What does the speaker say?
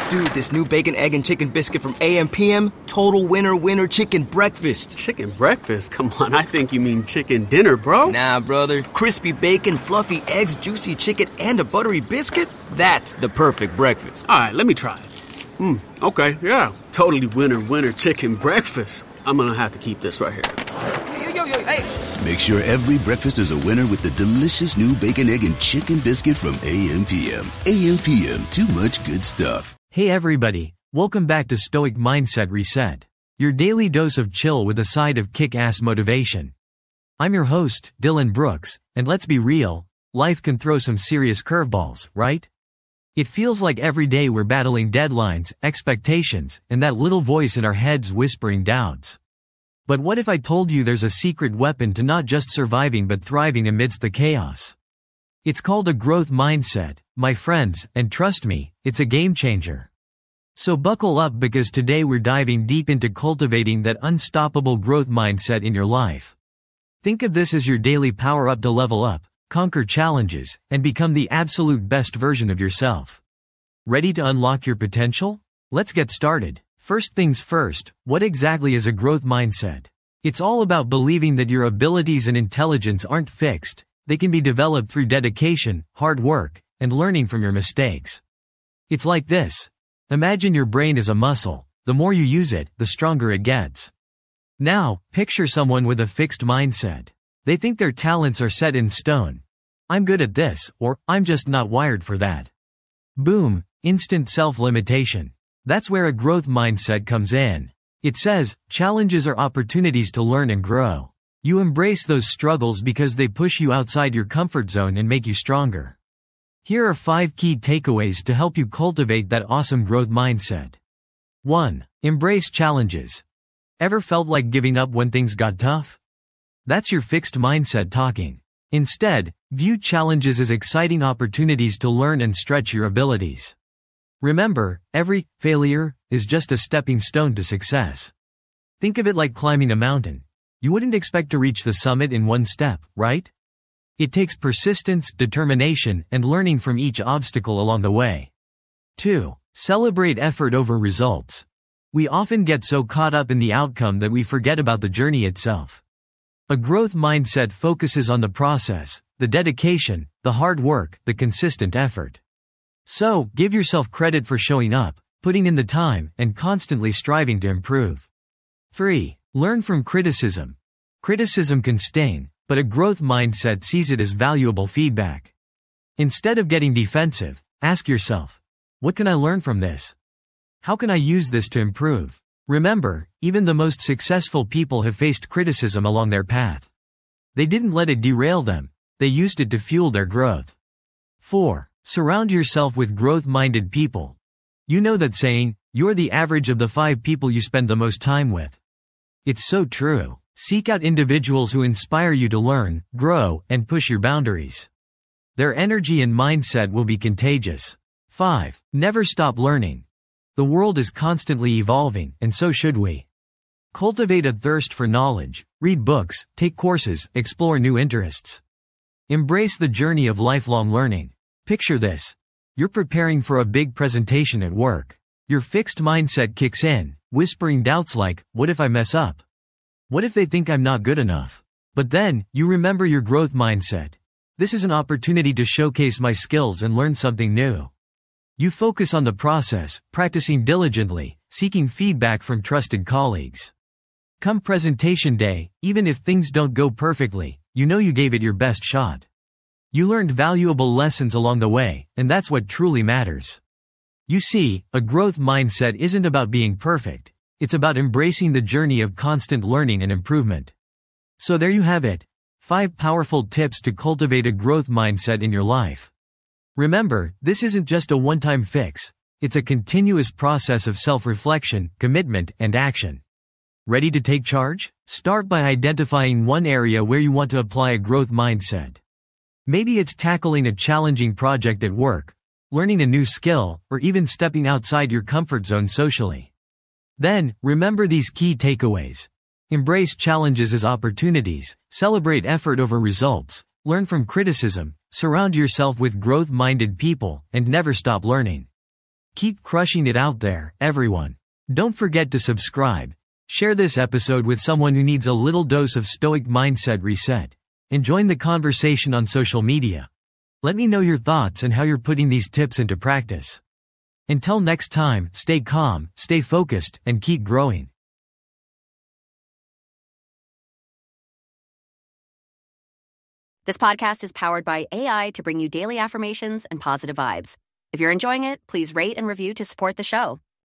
Dude, this new bacon, egg, and chicken biscuit from AM/PM, total winner chicken breakfast. Chicken breakfast? Come on, I think you mean chicken dinner, bro. Nah, brother. Crispy bacon, fluffy eggs, juicy chicken, and a buttery biscuit? That's the perfect breakfast. All right, let me try it. Okay, yeah. Totally winner chicken breakfast. I'm gonna have to keep this right here. Yo, hey. Make sure every breakfast is a winner with the delicious new bacon, egg, and chicken biscuit from AM/PM. AM/PM, too much good stuff. Hey everybody, welcome back to Stoic Mindset Reset, your daily dose of chill with a side of kick-ass motivation. I'm your host, Dylan Brooks, and let's be real, life can throw some serious curveballs, right? It feels like every day we're battling deadlines, expectations, and that little voice in our heads whispering doubts. But what if I told you there's a secret weapon to not just surviving but thriving amidst the chaos? It's called a growth mindset, my friends, and trust me, it's a game changer. So buckle up because today we're diving deep into cultivating that unstoppable growth mindset in your life. Think of this as your daily power up to level up, conquer challenges, and become the absolute best version of yourself. Ready to unlock your potential? Let's get started. First things first, what exactly is a growth mindset? It's all about believing that your abilities and intelligence aren't fixed. They can be developed through dedication, hard work, and learning from your mistakes. It's like this. Imagine your brain is a muscle. The more you use it, the stronger it gets. Now, picture someone with a fixed mindset. They think their talents are set in stone. I'm good at this, or I'm just not wired for that. Boom, instant self-limitation. That's where a growth mindset comes in. It says, challenges are opportunities to learn and grow. You embrace those struggles because they push you outside your comfort zone and make you stronger. Here are 5 key takeaways to help you cultivate that awesome growth mindset. 1. Embrace challenges. Ever felt like giving up when things got tough? That's your fixed mindset talking. Instead, view challenges as exciting opportunities to learn and stretch your abilities. Remember, every failure is just a stepping stone to success. Think of it like climbing a mountain. You wouldn't expect to reach the summit in one step, right? It takes persistence, determination, and learning from each obstacle along the way. 2. Celebrate effort over results. We often get so caught up in the outcome that we forget about the journey itself. A growth mindset focuses on the process, the dedication, the hard work, the consistent effort. So, give yourself credit for showing up, putting in the time, and constantly striving to improve. 3. Learn from criticism. Criticism can sting, but a growth mindset sees it as valuable feedback. Instead of getting defensive, ask yourself, what can I learn from this? How can I use this to improve? Remember, even the most successful people have faced criticism along their path. They didn't let it derail them, they used it to fuel their growth. 4. Surround yourself with growth-minded people. You know that saying, you're the average of the 5 people you spend the most time with. It's so true. Seek out individuals who inspire you to learn, grow, and push your boundaries. Their energy and mindset will be contagious. 5. Never stop learning. The world is constantly evolving, and so should we. Cultivate a thirst for knowledge, read books, take courses, explore new interests. Embrace the journey of lifelong learning. Picture this. You're preparing for a big presentation at work. Your fixed mindset kicks in, whispering doubts like, what if I mess up? What if they think I'm not good enough? But then, you remember your growth mindset. This is an opportunity to showcase my skills and learn something new. You focus on the process, practicing diligently, seeking feedback from trusted colleagues. Come presentation day, even if things don't go perfectly, you know you gave it your best shot. You learned valuable lessons along the way, and that's what truly matters. You see, a growth mindset isn't about being perfect. It's about embracing the journey of constant learning and improvement. So there you have it. 5 powerful tips to cultivate a growth mindset in your life. Remember, this isn't just a one-time fix. It's a continuous process of self-reflection, commitment, and action. Ready to take charge? Start by identifying one area where you want to apply a growth mindset. Maybe it's tackling a challenging project at work, learning a new skill, or even stepping outside your comfort zone socially. Then, remember these key takeaways. Embrace challenges as opportunities, celebrate effort over results, learn from criticism, surround yourself with growth-minded people, and never stop learning. Keep crushing it out there, everyone. Don't forget to subscribe. Share this episode with someone who needs a little dose of Stoic Mindset Reset. And join the conversation on social media. Let me know your thoughts and how you're putting these tips into practice. Until next time, stay calm, stay focused, and keep growing. This podcast is powered by AI to bring you daily affirmations and positive vibes. If you're enjoying it, please rate and review to support the show.